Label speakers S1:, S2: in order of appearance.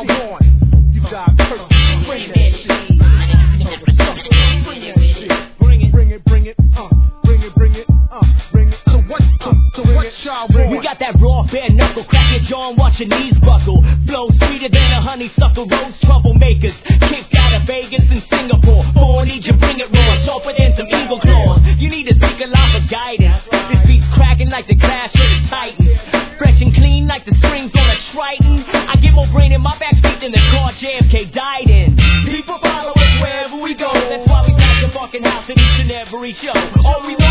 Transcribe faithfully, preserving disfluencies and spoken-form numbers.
S1: y'all want? You got perfect. Bring that shit. Bring it, bring it, bring it, uh, bring it, bring it, uh, bring it. So what, uh, so what y'all want?
S2: We got that raw bare knuckle, crack your jaw and watch your knees buckle. Flow sweeter than a honeysuckle rose, troublemakers. Kicked out of Vegas and Singapore. Born need you bring it raw, sharper than some eagle claws. You need to seek a lot of guidance. This beat's cracking like the clash of the Titans. Fresh and clean like the strings on a Triton. I get more brain in my backseat than the car J F K died in. People follow us wherever we go. That's why we pack the fucking house at each and every show. All we